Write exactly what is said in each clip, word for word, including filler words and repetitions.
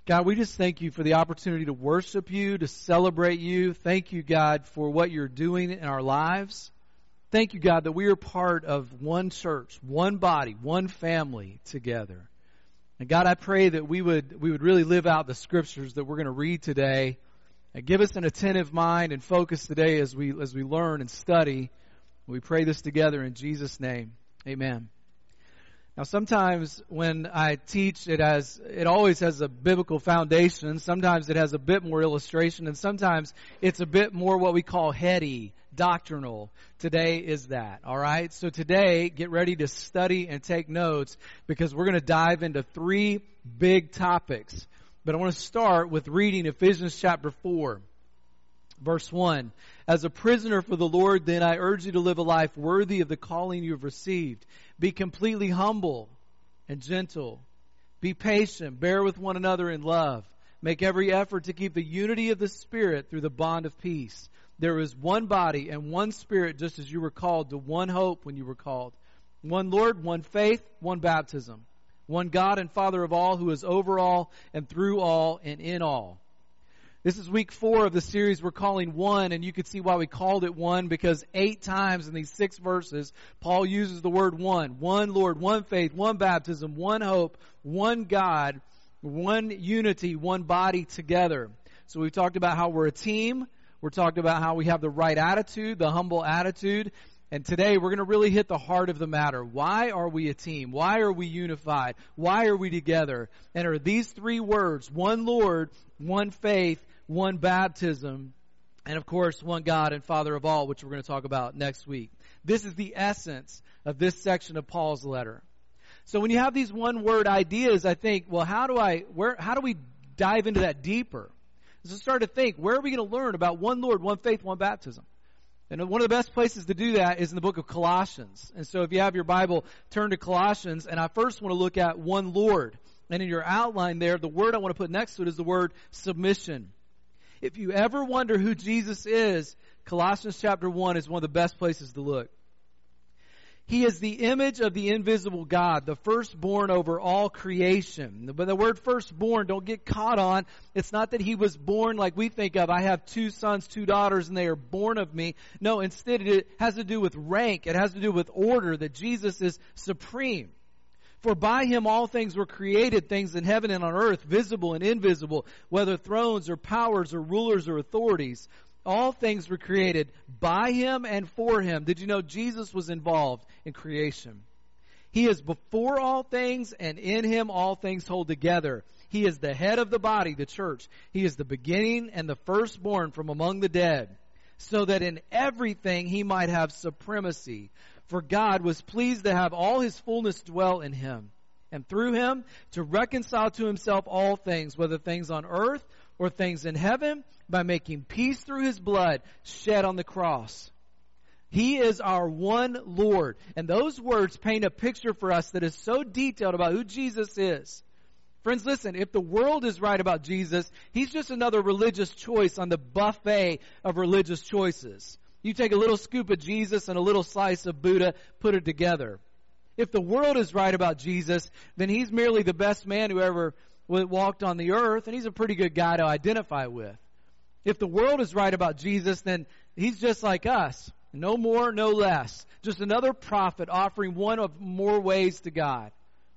God, we just thank you for the opportunity to worship you, to celebrate you. Thank you, God, for what you're doing in our lives. Thank you, God, that we are part of one church, one body, one family together. And God, I pray that we would we would really live out the scriptures that we're going to read today. And give us an attentive mind and focus today as we as we learn and study. We pray this together in Jesus' name. Amen. Now, sometimes when I teach, it has it always has a biblical foundation. Sometimes it has a bit more illustration, and sometimes it's a bit more what we call heady, doctrinal. Today is that, all right? So today, get ready to study and take notes because we're going to dive into three big topics. But I want to start with reading Ephesians chapter four, verse one. As a prisoner for the Lord, then I urge you to live a life worthy of the calling you have received. Be completely humble and gentle. Be patient. Bear with one another in love. Make every effort to keep the unity of the Spirit through the bond of peace. There is one body and one Spirit, just as you were called to one hope when you were called. One Lord, one faith, one baptism. One God and Father of all, who is over all and through all and in all. This is week four of the series we're calling One, and you can see why we called it One, because eight times in these six verses, Paul uses the word one. One Lord, one faith, one baptism, one hope, one God, one unity, one body together. So we've talked about how we're a team. We're talking about how we have the right attitude, the humble attitude. And today we're going to really hit the heart of the matter. Why are we a team? Why are we unified? Why are we together? And are these three words, one Lord, one faith, one baptism, and of course, one God and Father of all, which we're going to talk about next week. This is the essence of this section of Paul's letter. So when you have these one-word ideas, I think, well, how do I, where, how do we dive into that deeper? So start to think, where are we going to learn about one Lord, one faith, one baptism? And one of the best places to do that is in the book of Colossians. And so if you have your Bible, turn to Colossians, and I first want to look at one Lord. And in your outline there, the word I want to put next to it is the word submission. If you ever wonder who Jesus is, Colossians chapter one is one of the best places to look. He is the image of the invisible God, the firstborn over all creation. But the word firstborn, don't get caught on. It's not that he was born like we think of. I have two sons, two daughters, and they are born of me. No, instead it has to do with rank. It has to do with order, that Jesus is supreme. For by him all things were created, things in heaven and on earth, visible and invisible, whether thrones or powers or rulers or authorities. All things were created by him and for him. Did you know Jesus was involved in creation? He is before all things, and in him all things hold together. He is the head of the body, the church. He is the beginning and the firstborn from among the dead, so that in everything he might have supremacy. For God was pleased to have all his fullness dwell in him, and through him to reconcile to himself all things, whether things on earth or things in heaven, by making peace through his blood shed on the cross. He is our one Lord. And those words paint a picture for us that is so detailed about who Jesus is. Friends, listen, if the world is right about Jesus, he's just another religious choice on the buffet of religious choices. You take a little scoop of Jesus and a little slice of Buddha, put it together. If the world is right about Jesus, then he's merely the best man who ever walked on the earth, and he's a pretty good guy to identify with. If the world is right about Jesus, then he's just like us. No more, no less. Just another prophet offering one of more ways to God.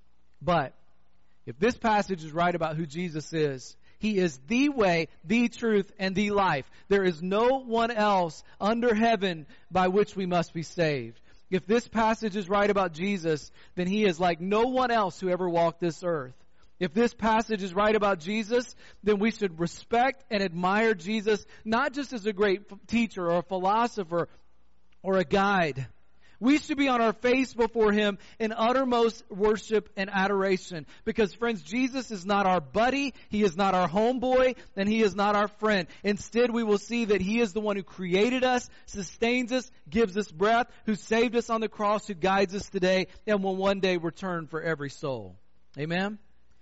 But if this passage is right about who Jesus is, he is the way, the truth, and the life. There is no one else under heaven by which we must be saved. If this passage is right about Jesus, then he is like no one else who ever walked this earth. If this passage is right about Jesus, then we should respect and admire Jesus, not just as a great teacher or a philosopher or a guide. We should be on our face before him in uttermost worship and adoration. Because, friends, Jesus is not our buddy, he is not our homeboy, and he is not our friend. Instead, we will see that he is the one who created us, sustains us, gives us breath, who saved us on the cross, who guides us today, and will one day return for every soul. Amen?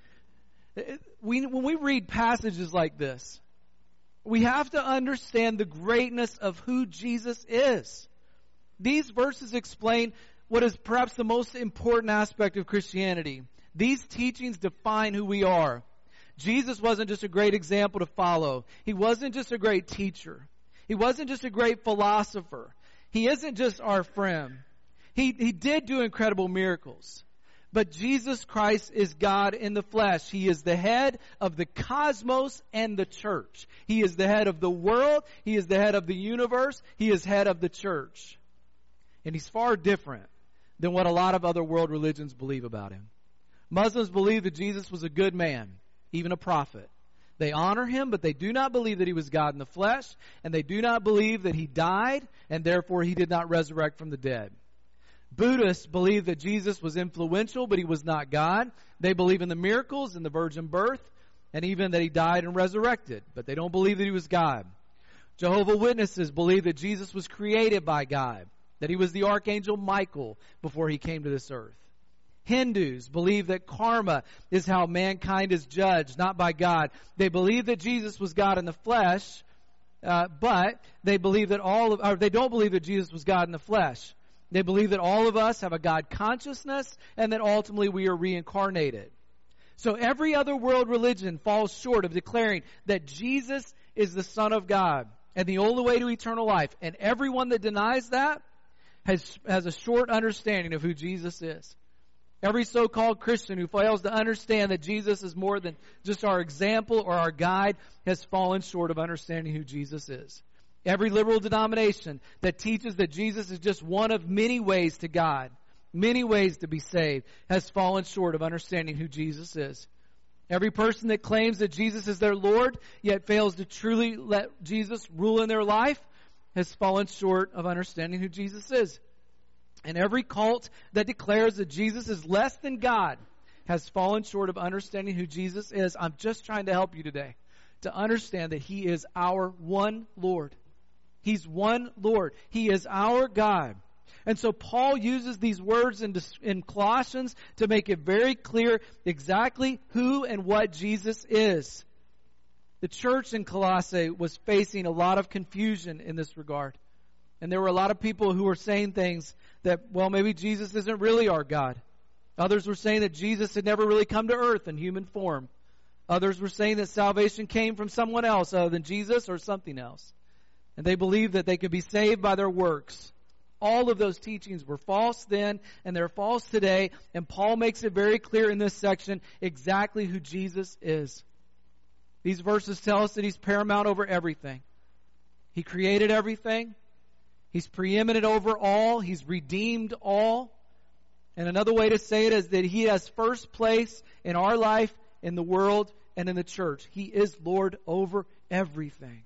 We, when we read passages like this, we have to understand the greatness of who Jesus is. These verses explain what is perhaps the most important aspect of Christianity. These teachings define who we are. Jesus wasn't just a great example to follow. He wasn't just a great teacher. He wasn't just a great philosopher. He isn't just our friend. He, he did do incredible miracles. But Jesus Christ is God in the flesh. He is the head of the cosmos and the church. He is the head of the world. He is the head of the universe. He is head of the church. And he's far different than what a lot of other world religions believe about him. Muslims believe that Jesus was a good man, even a prophet. They honor him, but they do not believe that he was God in the flesh, and they do not believe that he died, and therefore he did not resurrect from the dead. Buddhists believe that Jesus was influential, but he was not God. They believe in the miracles and the virgin birth, and even that he died and resurrected, but they don't believe that he was God. Jehovah's Witnesses believe that Jesus was created by God, that he was the archangel Michael before he came to this earth. Hindus believe that karma is how mankind is judged, not by God. They believe that Jesus was God in the flesh, uh, but they believe that all of, or they don't believe that Jesus was God in the flesh. They believe that all of us have a God consciousness and that ultimately we are reincarnated. So every other world religion falls short of declaring that Jesus is the Son of God and the only way to eternal life. And everyone that denies that has, has a short understanding of who Jesus is. Every so-called Christian who fails to understand that Jesus is more than just our example or our guide has fallen short of understanding who Jesus is. Every liberal denomination that teaches that Jesus is just one of many ways to God, many ways to be saved, has fallen short of understanding who Jesus is. Every person that claims that Jesus is their Lord, yet fails to truly let Jesus rule in their life, has fallen short of understanding who Jesus is. And every cult that declares that Jesus is less than God has fallen short of understanding who Jesus is. I'm just trying to help you today to understand that he is our one Lord. He's one Lord. He is our God. And so Paul uses these words in, in Colossians to make it very clear exactly who and what Jesus is. The church in Colossae was facing a lot of confusion in this regard. And there were a lot of people who were saying things that, well, maybe Jesus isn't really our God. Others were saying that Jesus had never really come to earth in human form. Others were saying that salvation came from someone else other than Jesus or something else. And they believed that they could be saved by their works. All of those teachings were false then, and they're false today. And Paul makes it very clear in this section exactly who Jesus is. These verses tell us that he's paramount over everything. He created everything. He's preeminent over all. He's redeemed all. And another way to say it is that he has first place in our life, in the world, and in the church. He is Lord over everything.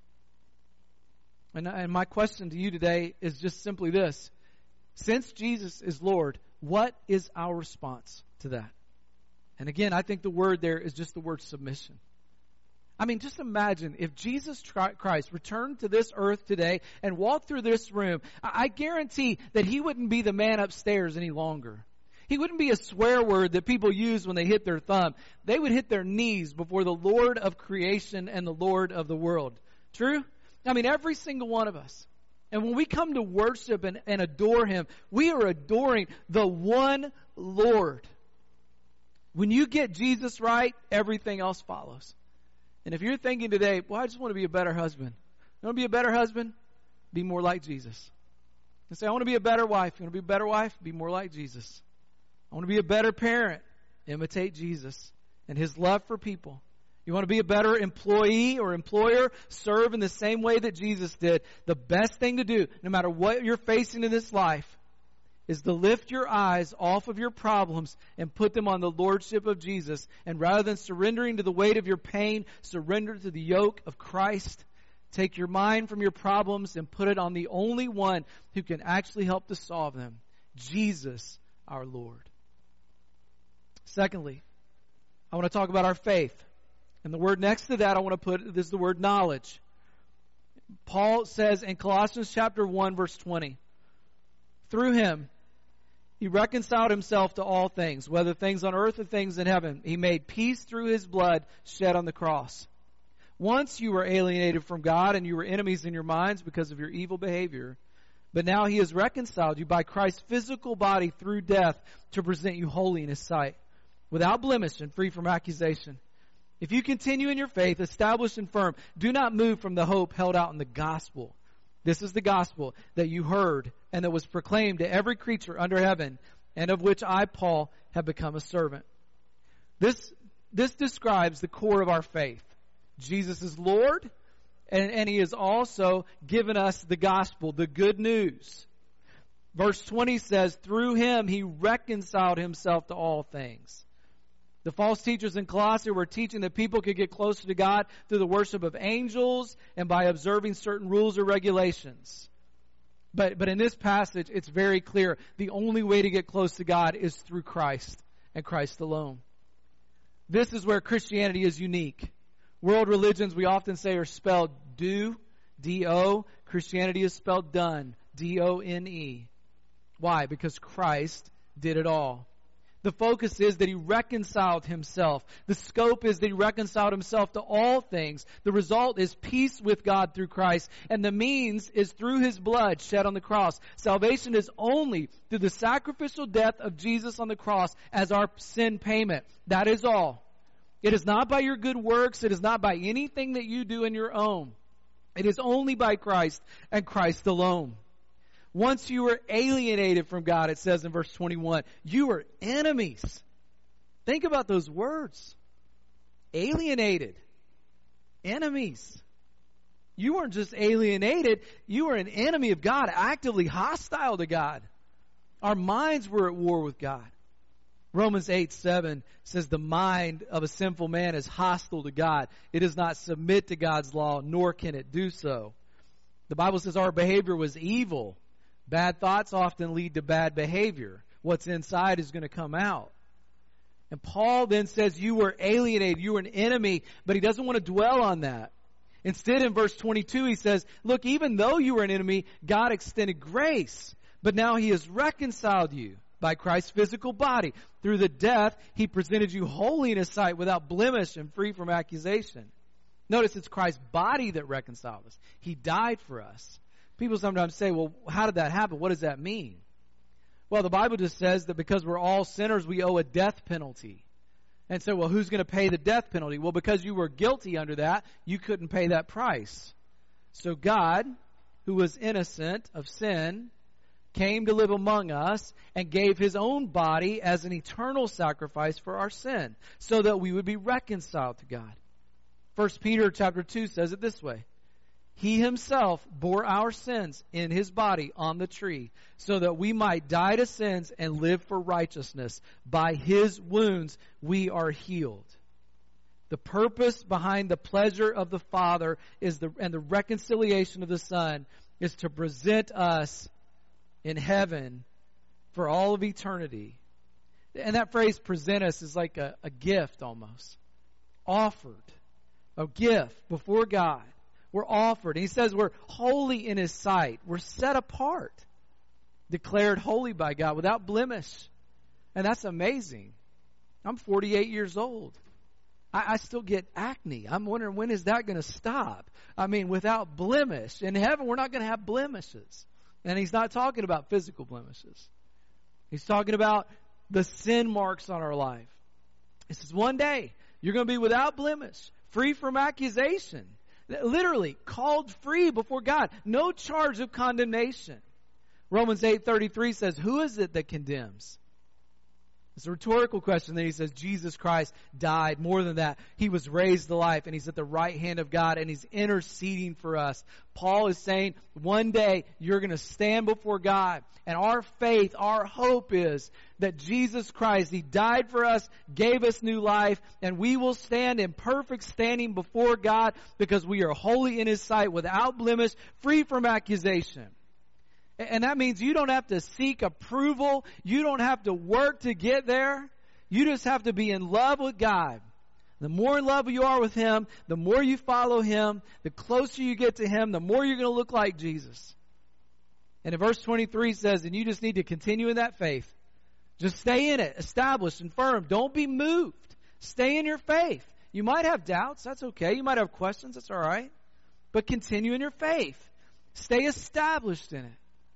And, and my question to you today is just simply this. Since Jesus is Lord, what is our response to that? And again, I think the word there is just the word submission. I mean, just imagine if Jesus Christ returned to this earth today and walked through this room, I guarantee that he wouldn't be the man upstairs any longer. He wouldn't be a swear word that people use when they hit their thumb. They would hit their knees before the Lord of creation and the Lord of the world. True? I mean, every single one of us. And when we come to worship and, and adore him, we are adoring the one Lord. When you get Jesus right, everything else follows. And if you're thinking today, well, I just want to be a better husband. You want to be a better husband? Be more like Jesus. And say, I want to be a better wife. You want to be a better wife? Be more like Jesus. I want to be a better parent. Imitate Jesus and his love for people. You want to be a better employee or employer? Serve in the same way that Jesus did. The best thing to do, no matter what you're facing in this life, is to lift your eyes off of your problems and put them on the lordship of Jesus. And rather than surrendering to the weight of your pain, surrender to the yoke of Christ. Take your mind from your problems and put it on the only one who can actually help to solve them, Jesus, our Lord. Secondly, I want to talk about our faith. And the word next to that I want to put is the word knowledge. Paul says in Colossians chapter one, verse twenty, through him, he reconciled himself to all things, whether things on earth or things in heaven. He made peace through his blood shed on the cross. Once you were alienated from God and you were enemies in your minds because of your evil behavior. But now he has reconciled you by Christ's physical body through death to present you holy in his sight, without blemish and free from accusation. If you continue in your faith, established and firm, do not move from the hope held out in the gospel. This is the gospel that you heard and that was proclaimed to every creature under heaven, and of which I, Paul, have become a servant. This, this describes the core of our faith. Jesus is Lord, and, and He has also given us the gospel, the good news. Verse twenty says, through Him He reconciled Himself to all things. The false teachers in Colossae were teaching that people could get closer to God through the worship of angels and by observing certain rules or regulations. But, but in this passage, it's very clear. The only way to get close to God is through Christ and Christ alone. This is where Christianity is unique. World religions, we often say, are spelled do, D O. Christianity is spelled done, D O N E. Why? Because Christ did it all. The focus is that He reconciled Himself. The scope is that He reconciled Himself to all things. The result is peace with God through Christ. And the means is through His blood shed on the cross. Salvation is only through the sacrificial death of Jesus on the cross as our sin payment. That is all. It is not by your good works. It is not by anything that you do in your own. It is only by Christ and Christ alone. Once you were alienated from God, it says in verse twenty-one, you were enemies. Think about those words. Alienated. Enemies. You weren't just alienated, you were an enemy of God, actively hostile to God. Our minds were at war with God. Romans eight seven says the mind of a sinful man is hostile to God. It does not submit to God's law, nor can it do so. The Bible says our behavior was evil. Bad thoughts often lead to bad behavior. What's inside is going to come out. And Paul then says you were alienated, you were an enemy, but he doesn't want to dwell on that. Instead, in verse twenty-two, he says, look, even though you were an enemy, God extended grace, but now He has reconciled you by Christ's physical body. Through the death, He presented you holy in His sight, without blemish and free from accusation. Notice it's Christ's body that reconciled us. He died for us. People sometimes say, well, how did that happen? What does that mean? Well, the Bible just says that because we're all sinners, we owe a death penalty. And so, well, who's going to pay the death penalty? Well, because you were guilty under that, you couldn't pay that price. So God, who was innocent of sin, came to live among us and gave His own body as an eternal sacrifice for our sin, so that we would be reconciled to God. First Peter chapter two says it this way. He Himself bore our sins in His body on the tree, so that we might die to sins and live for righteousness. By His wounds we are healed. The purpose behind the pleasure of the Father is the and the reconciliation of the Son is to present us in heaven for all of eternity. And that phrase, present us, is like a, a gift almost. Offered. A gift before God. We're offered. And He says we're holy in His sight. We're set apart. Declared holy by God without blemish. And that's amazing. I'm forty-eight years old. I, I still get acne. I'm wondering, when is that going to stop? I mean, without blemish. In heaven, we're not going to have blemishes. And He's not talking about physical blemishes. He's talking about the sin marks on our life. He says one day you're going to be without blemish, free from accusation. Literally, called free before God. No charge of condemnation. Romans eight thirty-three says, who is it that condemns? It's a rhetorical question. Then he says, Jesus Christ died. More than that, He was raised to life, and He's at the right hand of God, and He's interceding for us. Paul is saying, one day you're going to stand before God, and our faith, our hope is that Jesus Christ, He died for us, gave us new life, and we will stand in perfect standing before God because we are holy in His sight, without blemish, free from accusation. And that means you don't have to seek approval. You don't have to work to get there. You just have to be in love with God. The more in love you are with Him, the more you follow Him, the closer you get to Him, the more you're going to look like Jesus. And in verse twenty-three says, and you just need to continue in that faith. Just stay in it, established and firm. Don't be moved. Stay in your faith. You might have doubts. That's okay. You might have questions. That's all right. But continue in your faith. Stay established in it.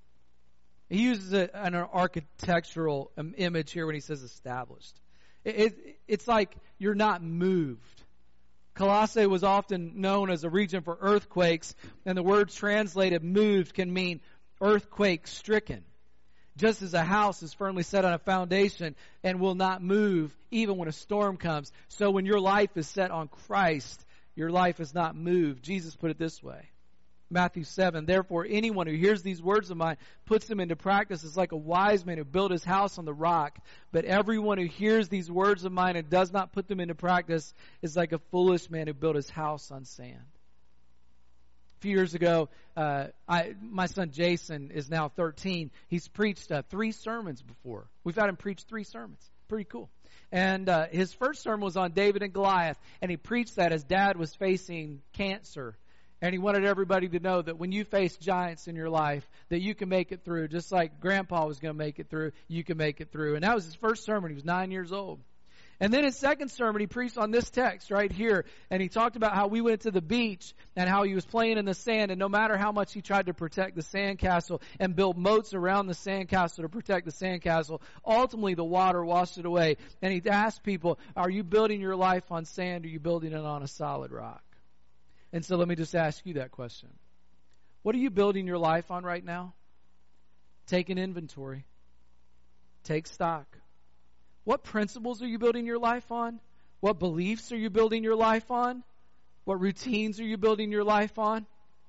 He uses a, an architectural image here when he says established. It, it, it's like you're not moved. Colossae was often known as a region for earthquakes, and the word translated moved can mean earthquake stricken. Just as a house is firmly set on a foundation and will not move even when a storm comes, so when your life is set on Christ, your life is not moved. Jesus put it this way. Matthew seven, therefore anyone who hears these words of mine, puts them into practice, is like a wise man who built his house on the rock. But everyone who hears these words of mine and does not put them into practice is like a foolish man who built his house on sand. A few years ago, uh, I, my son Jason is now thirteen. He's preached uh, three sermons before. We've had him preach three sermons. Pretty cool. And uh, his first sermon was on David and Goliath, and he preached that as dad was facing cancer. And he wanted everybody to know that when you face giants in your life, that you can make it through. Just like Grandpa was going to make it through, you can make it through. And that was his first sermon. He was nine years old. And then his second sermon, he preached on this text right here. And he talked about how we went to the beach and how he was playing in the sand. And no matter how much he tried to protect the sandcastle and build moats around the sandcastle to protect the sandcastle, ultimately the water washed it away. And he asked people, are you building your life on sand or are you building it on a solid rock? And so let me just ask you that question. What are you building your life on right now? Take an inventory. Take stock. What principles are you building your life on? What beliefs are you building your life on? What routines are you building your life on?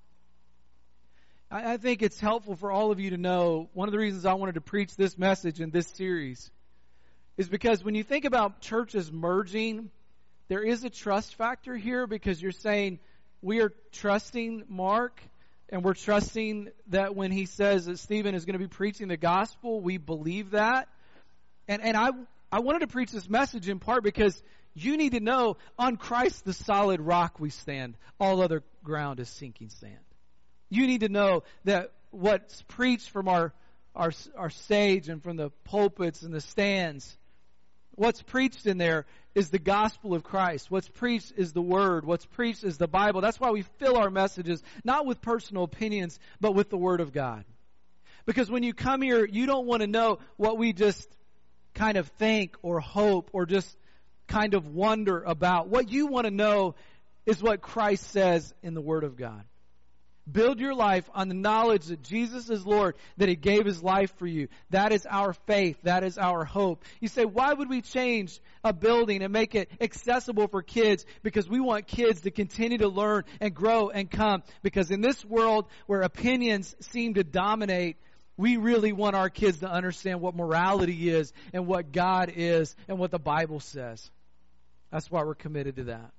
I, I think it's helpful for all of you to know, one of the reasons I wanted to preach this message in this series is because when you think about churches merging, there is a trust factor here because you're saying, we are trusting Mark, and we're trusting that when he says that Stephen is going to be preaching the gospel, we believe that. And and I I wanted to preach this message in part because you need to know on Christ the solid rock we stand. All other ground is sinking sand. You need to know that what's preached from our our our stage and from the pulpits and the stands, what's preached in there is the gospel of Christ. What's preached is the word. What's preached is the Bible. That's why we fill our messages, not with personal opinions, but with the word of God. Because when you come here, you don't want to know what we just kind of think or hope or just kind of wonder about. What you want to know is what Christ says in the word of God. Build your life on the knowledge that Jesus is Lord, that He gave His life for you. That is our faith. That is our hope. You say, why would we change a building and make it accessible for kids? Because we want kids to continue to learn and grow and come. Because in this world where opinions seem to dominate, we really want our kids to understand what morality is and what God is and what the Bible says. That's why we're committed to that.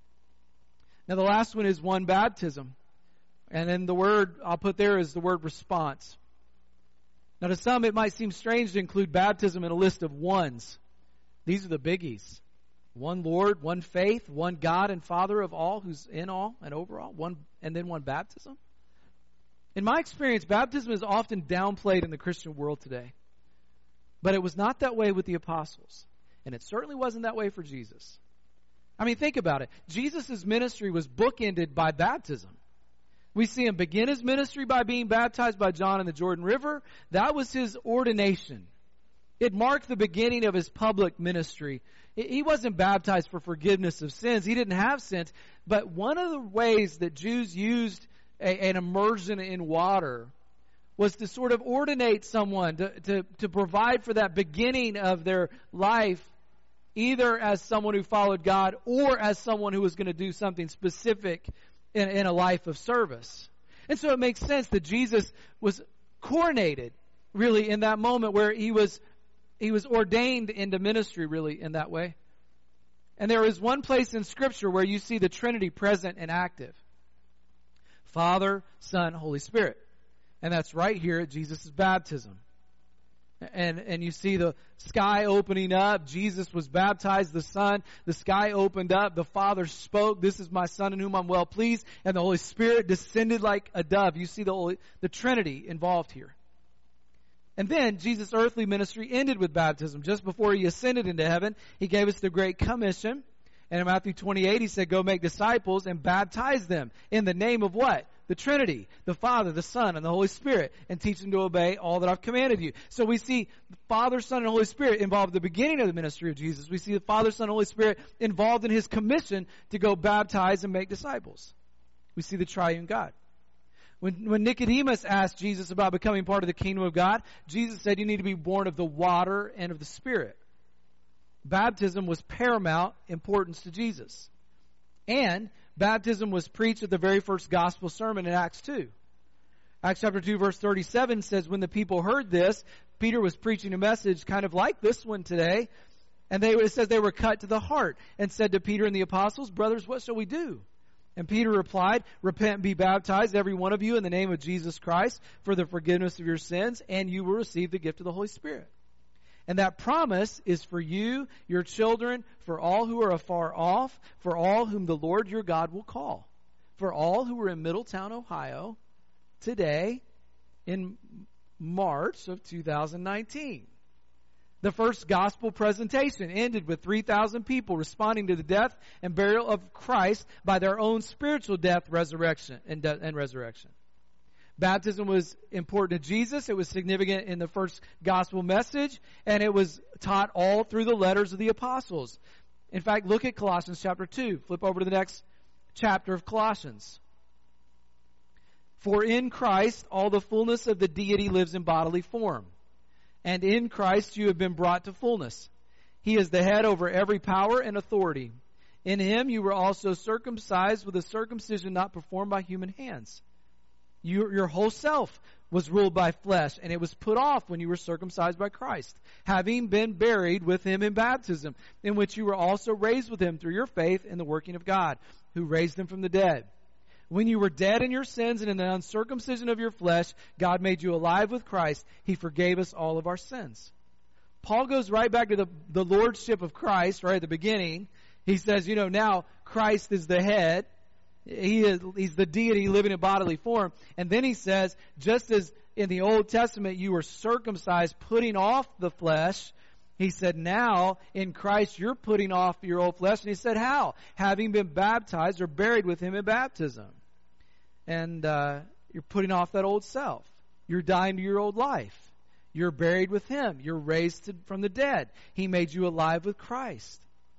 Now the last one is one baptism. And then the word I'll put there is the word response. Now to some it might seem strange to include baptism in a list of ones. These are the biggies. One Lord, one faith, one God and Father of all, who's in all and over all, one, and then one baptism. In my experience, baptism is often downplayed in the Christian world today. But it was not that way with the apostles. And it certainly wasn't that way for Jesus. I mean, think about it. Jesus' ministry was bookended by baptism. We see him begin his ministry by being baptized by John in the Jordan River. That was his ordination. It marked the beginning of his public ministry. He wasn't baptized for forgiveness of sins. He didn't have sins. But one of the ways that Jews used a, an immersion in water was to sort of ordinate someone, to, to, to provide for that beginning of their life, either as someone who followed God or as someone who was going to do something specific In, in a life of service. And so it makes sense that Jesus was coronated really in that moment where he was he was ordained into ministry really in that way. And there is one place in Scripture where you see the Trinity present and active. Father, Son, Holy Spirit. And that's right here at Jesus' baptism. And and you see the sky opening up. Jesus was baptized, the Son. The sky opened up. The Father spoke, "This is my Son in whom I'm well pleased." And the Holy Spirit descended like a dove. You see the Holy, the Trinity involved here. And then Jesus' earthly ministry ended with baptism. Just before he ascended into heaven, he gave us the Great Commission. And in Matthew twenty-eight, he said, "Go make disciples and baptize them in the name of" what? the Trinity, the Father, the Son, and the Holy Spirit, and teach them to obey all that I've commanded you. So we see the Father, Son, and Holy Spirit involved at the beginning of the ministry of Jesus. We see the Father, Son, and Holy Spirit involved in his commission to go baptize and make disciples. We see the triune God. When, when Nicodemus asked Jesus about becoming part of the kingdom of God, Jesus said you need to be born of the water and of the Spirit. Baptism was paramount importance to Jesus. And baptism was preached at the very first gospel sermon in Acts two. Acts chapter two verse thirty-seven says, when the people heard this, Peter was preaching a message kind of like this one today. And they, it says they were cut to the heart and said to Peter and the apostles, brothers, what shall we do? And Peter replied, repent and be baptized, every one of you, in the name of Jesus Christ for the forgiveness of your sins, and you will receive the gift of the Holy Spirit. And that promise is for you, your children, for all who are afar off, for all whom the Lord your God will call. For all who are in Middletown, Ohio, today in March of two thousand nineteen. The first gospel presentation ended with three thousand people responding to the death and burial of Christ by their own spiritual death, resurrection, and, de- and resurrection. Baptism was important to Jesus. It was significant in the first gospel message, and it was taught all through the letters of the apostles. In fact, look at Colossians chapter two. Flip over to the next chapter of Colossians. For in Christ all the fullness of the deity lives in bodily form. And in Christ you have been brought to fullness. He is the head over every power and authority. In him you were also circumcised with a circumcision not performed by human hands. You, your whole self was ruled by flesh, and it was put off when you were circumcised by Christ, having been buried with him in baptism, in which you were also raised with him through your faith in the working of God, who raised him from the dead. When you were dead in your sins and in the uncircumcision of your flesh, God made you alive with Christ. He forgave us all of our sins. Paul goes right back to the, the lordship of Christ right at the beginning. He says, you know, now Christ is the head. He is, he's the deity living in bodily form. And then he says, just as in the Old Testament you were circumcised, putting off the flesh, he said, now in Christ you're putting off your old flesh. And he said, how? Having been baptized or buried with him in baptism. And uh, you're putting off that old self. You're dying to your old life. You're buried with him. You're raised to, from the dead. He made you alive with Christ.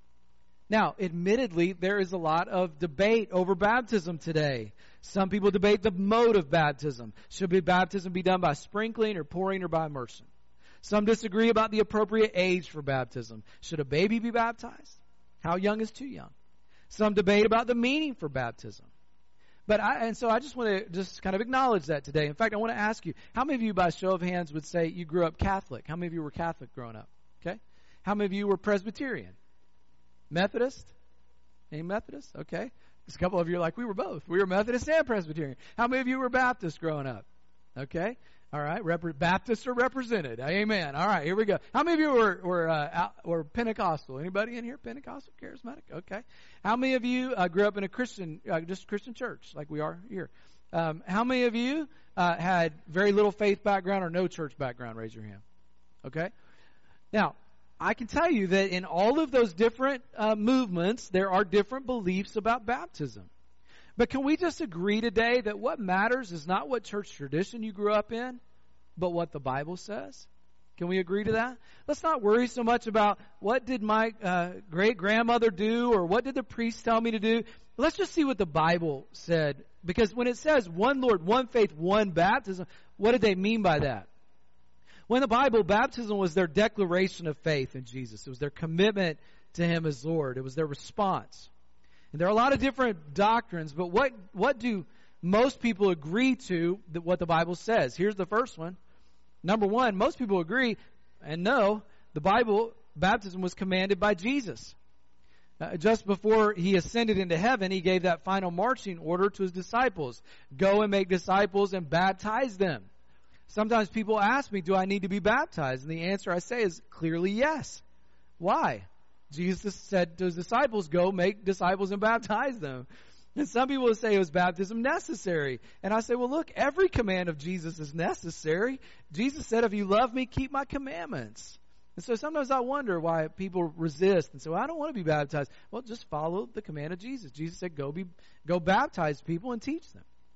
Now, admittedly, there is a lot of debate over baptism today. Some people debate the mode of baptism. Should be baptism be done by sprinkling or pouring or by immersion? Some disagree about the appropriate age for baptism. Should a baby be baptized? How young is too young? Some debate about the meaning for baptism. But I, and so I just want to just kind of acknowledge that today. In fact, I want to ask you, how many of you by show of hands would say you grew up Catholic? How many of you were Catholic growing up? Okay. How many of you were Presbyterian? Methodist? Any Methodist? Okay. There's a couple of you are like, we were both. We were Methodist and Presbyterian. How many of you were Baptist growing up? Okay. All right. Rep- Baptists are represented. Amen. All right. Here we go. How many of you were were, uh, out, were Pentecostal? Anybody in here Pentecostal, charismatic? Okay. How many of you uh, grew up in a Christian, uh, just Christian church like we are here? Um, how many of you uh, had very little faith background or no church background? Raise your hand. Okay. Now, I can tell you that in all of those different uh, movements, there are different beliefs about baptism. But can we just agree today that what matters is not what church tradition you grew up in, but what the Bible says? Can we agree to that? Let's not worry so much about what did my uh, great-grandmother do or what did the priest tell me to do. Let's just see what the Bible said. Because when it says one Lord, one faith, one baptism, what did they mean by that? When the Bible, baptism was their declaration of faith in Jesus. It was their commitment to him as Lord. It was their response. And there are a lot of different doctrines, but what, what do most people agree to that what the Bible says? Here's the first one. Number one, most people agree and know the Bible, baptism was commanded by Jesus. Uh, just before he ascended into heaven, he gave that final marching order to his disciples. Go and make disciples and baptize them. Sometimes people ask me, do I need to be baptized? And the answer I say is clearly yes. Why? Jesus said to his disciples, go make disciples and baptize them. And some people will say, was baptism necessary? And I say, well, look, every command of Jesus is necessary. Jesus said, if you love me, keep my commandments. And so sometimes I wonder why people resist and say, well, I don't want to be baptized. Well, just follow the command of Jesus. Jesus said, go be, go baptize people and teach them.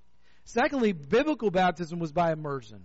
Secondly, biblical baptism was by immersion.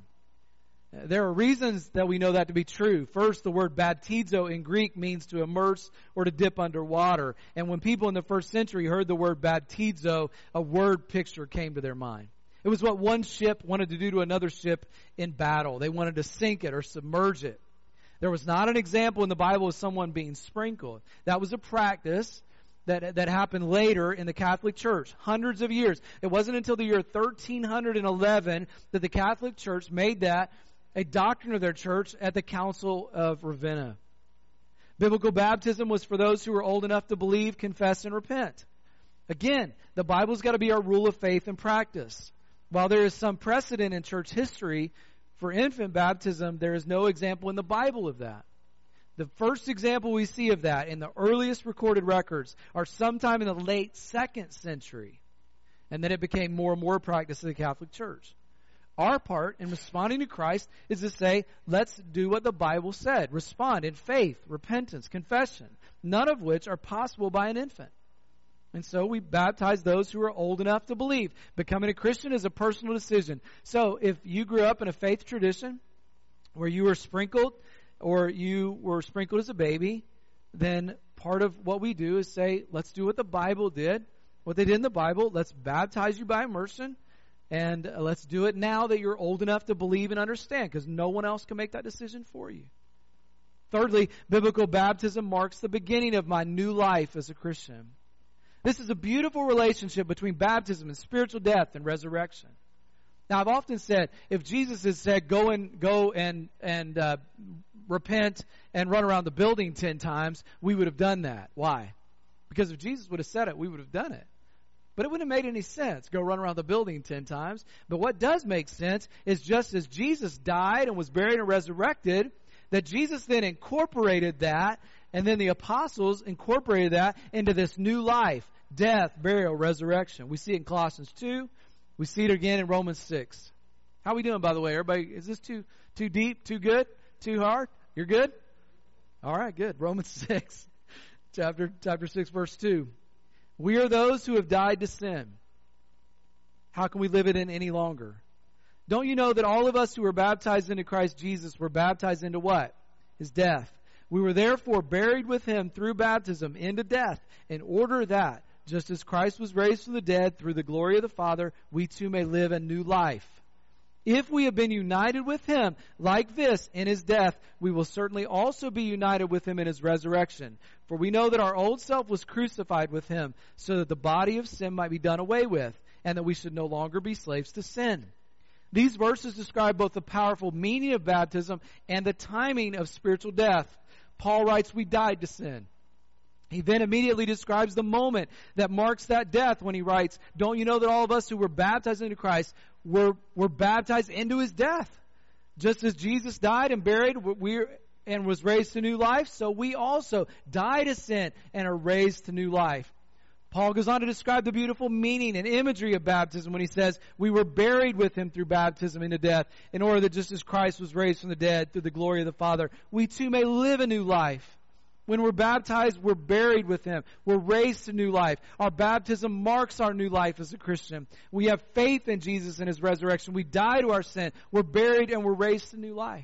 There are reasons that we know that to be true. First, the word baptizo in Greek means to immerse or to dip under water. And when people in the first century heard the word baptizo, a word picture came to their mind. It was what one ship wanted to do to another ship in battle. They wanted to sink it or submerge it. There was not an example in the Bible of someone being sprinkled. That was a practice that that happened later in the Catholic Church, hundreds of years. It wasn't until the year thirteen eleven that the Catholic Church made that a doctrine of their church at the Council of Ravenna. Biblical baptism was for those who were old enough to believe, confess, and repent. Again, the Bible's got to be our rule of faith and practice. While there is some precedent in church history for infant baptism, there is no example in the Bible of that. The first example we see of that in the earliest recorded records are sometime in the late second century. And then it became more and more practice of the Catholic Church. Our part in responding to Christ is to say, let's do what the Bible said. Respond in faith, repentance, confession, none of which are possible by an infant. And so we baptize those who are old enough to believe. Becoming a Christian is a personal decision. So if you grew up in a faith tradition where you were sprinkled or you were sprinkled as a baby, then part of what we do is say, let's do what the Bible did, what they did in the Bible. Let's baptize you by immersion, and uh, let's do it now that you're old enough to believe and understand, because no one else can make that decision for you. Thirdly, biblical baptism marks the beginning of my new life as a Christian. This is a beautiful relationship between baptism and spiritual death and resurrection. Now, I've often said, if Jesus has said, go and go and and uh, repent and run around the building ten times, we would have done that. Why? Because if Jesus would have said it, we would have done it. But it wouldn't have made any sense. Go run around the building ten times. But what does make sense is just as Jesus died and was buried and resurrected, that Jesus then incorporated that, and then the apostles incorporated that into this new life, death, burial, resurrection. We see it in Colossians two. We see it again in Romans six. How are we doing, by the way? Everybody, is this too too deep, too good, too hard? You're good? All right, good. Romans six, chapter, chapter six, verse two. We are those who have died to sin. How can we live it in any longer? Don't you know that all of us who were baptized into Christ Jesus were baptized into what? His death. We were therefore buried with him through baptism into death, in order that, just as Christ was raised from the dead through the glory of the Father, we too may live a new life. If we have been united with him like this in his death, we will certainly also be united with him in his resurrection. For we know that our old self was crucified with him, so that the body of sin might be done away with, and that we should no longer be slaves to sin. These verses describe both the powerful meaning of baptism and the timing of spiritual death. Paul writes, we died to sin. He then immediately describes the moment that marks that death when he writes, don't you know that all of us who were baptized into Christ were, were baptized into his death? Just as Jesus died and buried we, and was raised to new life, so we also die to sin and are raised to new life. Paul goes on to describe the beautiful meaning and imagery of baptism when he says, we were buried with him through baptism into death, in order that just as Christ was raised from the dead through the glory of the Father, we too may live a new life. When we're baptized, we're buried with him. We're raised to new life. Our baptism marks our new life as a Christian. We have faith in Jesus and his resurrection. We die to our sin. We're buried and we're raised to new life.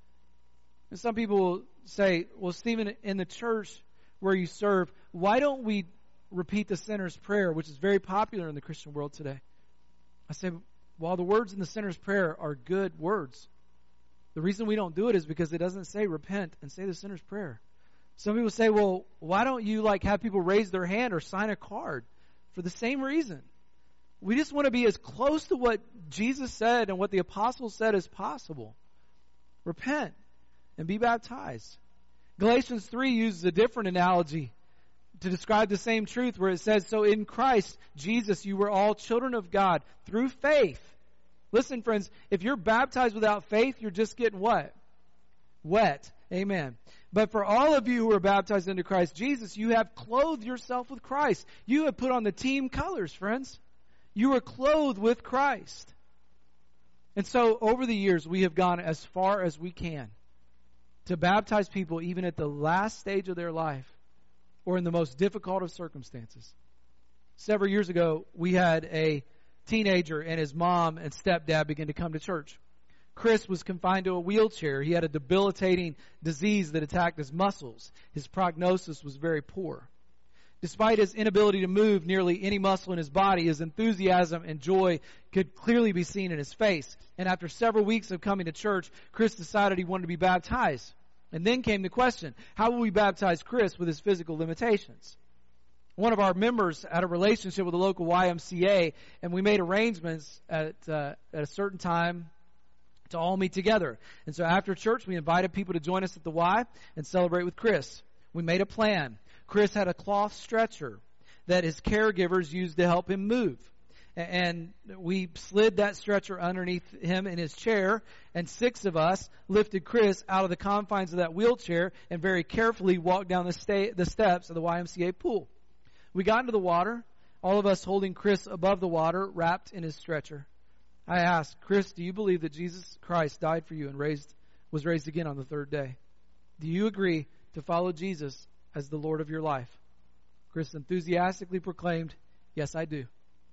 And some people will say, well, Stephen, in the church where you serve, why don't we repeat the sinner's prayer, which is very popular in the Christian world today? I say, while the words in the sinner's prayer are good words, the reason we don't do it is because it doesn't say repent and say the sinner's prayer. Some people say, well, why don't you like have people raise their hand or sign a card? For the same reason. We just want to be as close to what Jesus said and what the apostles said as possible. Repent and be baptized. Galatians three uses a different analogy to describe the same truth, where it says, so in Christ Jesus you were all children of God through faith. Listen, friends, if you're baptized without faith, you're just getting what? Wet. Amen. But for all of you who are baptized into Christ Jesus, you have clothed yourself with Christ. You have put on the team colors, friends. You are clothed with Christ. And so over the years, we have gone as far as we can to baptize people even at the last stage of their life or in the most difficult of circumstances. Several years ago, we had a teenager, and his mom and stepdad began to come to church. Chris was confined to a wheelchair. He had a debilitating disease that attacked his muscles. His prognosis was very poor. Despite his inability to move nearly any muscle in his body, his enthusiasm and joy could clearly be seen in his face. And after several weeks of coming to church, Chris decided he wanted to be baptized. And then came the question, how will we baptize Chris with his physical limitations? One of our members had a relationship with a local Y M C A, and we made arrangements at, uh, at a certain time to all meet together. And so after church, we invited people to join us at the Y and celebrate with Chris. We made a plan. Chris had a cloth stretcher that his caregivers used to help him move. And we slid that stretcher underneath him in his chair, and six of us lifted Chris out of the confines of that wheelchair and very carefully walked down the, sta- the steps of the Y M C A pool. We got into the water, all of us holding Chris above the water, wrapped in his stretcher. I asked, Chris, do you believe that Jesus Christ died for you and raised was raised again on the third day? Do you agree to follow Jesus as the Lord of your life? Chris enthusiastically proclaimed, yes, I do.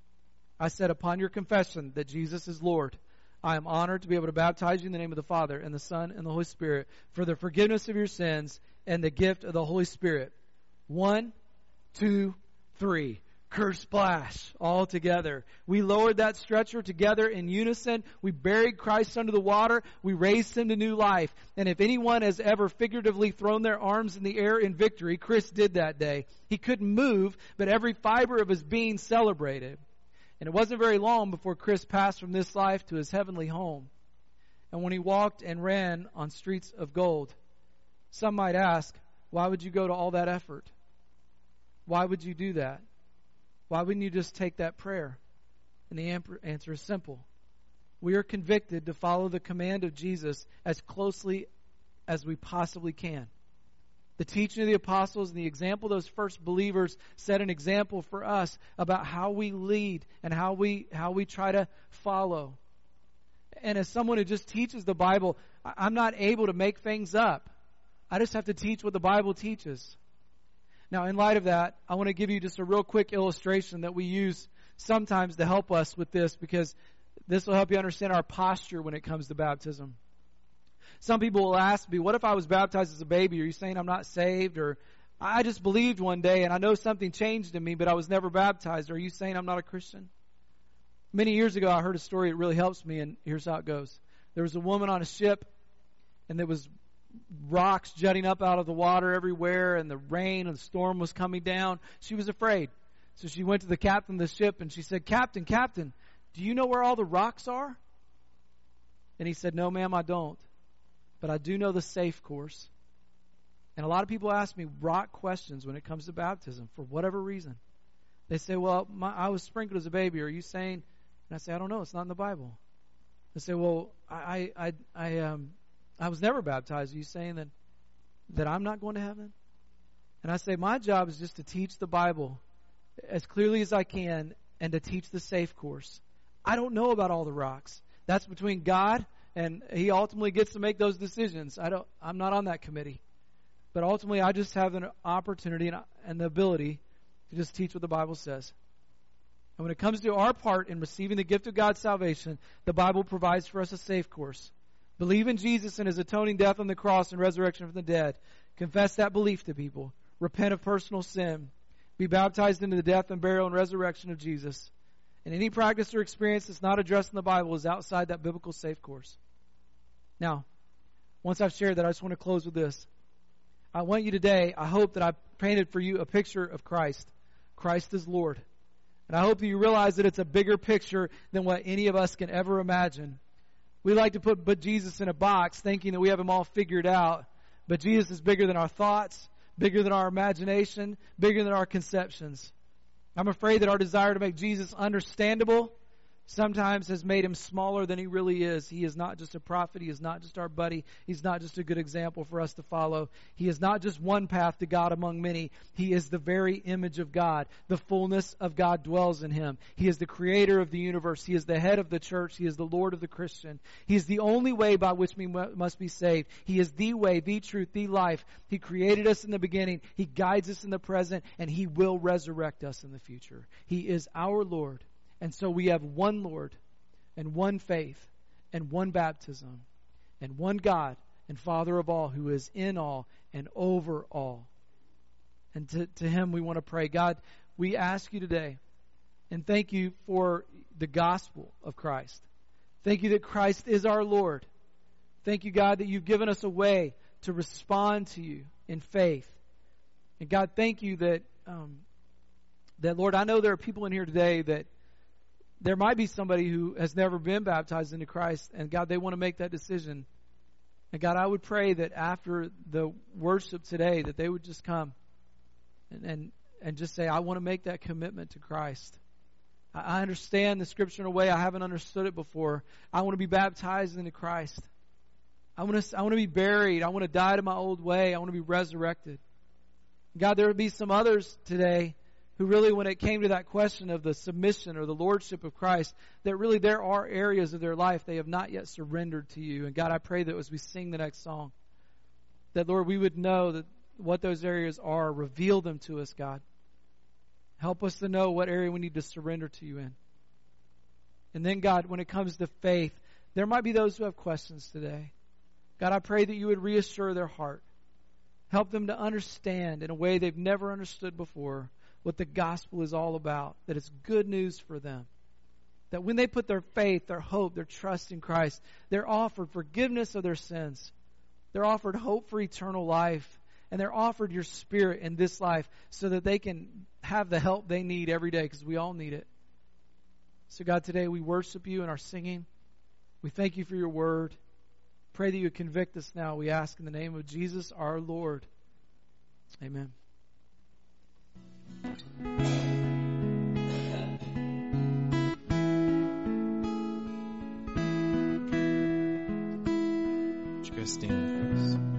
I said, upon your confession that Jesus is Lord, I am honored to be able to baptize you in the name of the Father and the Son and the Holy Spirit for the forgiveness of your sins and the gift of the Holy Spirit. One, two, three. Curse splash all together. We lowered that stretcher together in unison. We buried Christ under the water. We raised him to new life. And if anyone has ever figuratively thrown their arms in the air in victory, Chris did that day. He couldn't move, but every fiber of his being celebrated. And it wasn't very long before Chris passed from this life to his heavenly home. And when he walked and ran on streets of gold, some might ask, why would you go to all that effort? Why would you do that? Why wouldn't you just take that prayer? And the answer is simple. We are convicted to follow the command of Jesus as closely as we possibly can. The teaching of the apostles and the example of those first believers set an example for us about how we lead and how we how we try to follow. And as someone who just teaches the Bible, I'm not able to make things up. I just have to teach what the Bible teaches. Now, in light of that, I want to give you just a real quick illustration that we use sometimes to help us with this, because this will help you understand our posture when it comes to baptism. Some people will ask me, what if I was baptized as a baby? Are you saying I'm not saved? Or I just believed one day and I know something changed in me, but I was never baptized. Are you saying I'm not a Christian? Many years ago, I heard a story that really helps me, and here's how it goes. There was a woman on a ship, and there was rocks jutting up out of the water everywhere, and the rain and the storm was coming down. She was afraid. So she went to the captain of the ship and she said, Captain, Captain, do you know where all the rocks are? And he said, no, ma'am, I don't. But I do know the safe course. And a lot of people ask me rock questions when it comes to baptism for whatever reason. They say, well, my, I was sprinkled as a baby. Are you saying? And I say, I don't know. It's not in the Bible. They say, well, I, I, I, um, I was never baptized. Are you saying that, that I'm not going to heaven? And I say, my job is just to teach the Bible as clearly as I can and to teach the safe course. I don't know about all the rocks. That's between God, and He ultimately gets to make those decisions. I don't, I'm not on that committee. But ultimately, I just have an opportunity and, and the ability to just teach what the Bible says. And when it comes to our part in receiving the gift of God's salvation, the Bible provides for us a safe course. Believe in Jesus and His atoning death on the cross and resurrection from the dead. Confess that belief to people. Repent of personal sin. Be baptized into the death and burial and resurrection of Jesus. And any practice or experience that's not addressed in the Bible is outside that biblical safe course. Now, once I've shared that, I just want to close with this. I want you today, I hope that I painted for you a picture of Christ. Christ is Lord. And I hope that you realize that it's a bigger picture than what any of us can ever imagine. We like to put but Jesus in a box thinking that we have Him all figured out. But Jesus is bigger than our thoughts, bigger than our imagination, bigger than our conceptions. I'm afraid that our desire to make Jesus understandable sometimes has made Him smaller than He really is. He is not just a prophet. He is not just our buddy. He's not just a good example for us to follow. He is not just one path to God among many. He is the very image of God. The fullness of God dwells in Him. He is the creator of the universe. He is the head of the church. He is the Lord of the Christian. He is the only way by which we must be saved. He is the way, the truth, the life. He created us in the beginning. He guides us in the present, and He will resurrect us in the future. He is our Lord. And so we have one Lord and one faith and one baptism and one God and Father of all, who is in all and over all. And to, to him we want to pray. God, we ask you today, and thank you for the gospel of Christ. Thank you that Christ is our Lord. Thank you, God, that you've given us a way to respond to you in faith. And God, thank you that, um, that Lord, I know there are people in here today that there might be somebody who has never been baptized into Christ, and God, they want to make that decision. And God, I would pray that after the worship today, that they would just come and and, and just say, I want to make that commitment to Christ. I, I understand the Scripture in a way I haven't understood it before. I want to be baptized into Christ. I want to I want to be buried. I want to die to my old way. I want to be resurrected. God, there would be some others today who really, when it came to that question of the submission or the lordship of Christ, that really there are areas of their life they have not yet surrendered to you. And God, I pray that as we sing the next song, that, Lord, we would know that what those areas are. Reveal them to us, God. Help us to know what area we need to surrender to you in. And then, God, when it comes to faith, there might be those who have questions today. God, I pray that you would reassure their heart. Help them to understand in a way they've never understood before what the gospel is all about, that it's good news for them. That when they put their faith, their hope, their trust in Christ, they're offered forgiveness of their sins. They're offered hope for eternal life. And they're offered your Spirit in this life so that they can have the help they need every day, because we all need it. So God, today we worship you in our singing. We thank you for your word. Pray that you would convict us now. We ask in the name of Jesus our Lord. Amen. Would you guys stand with us?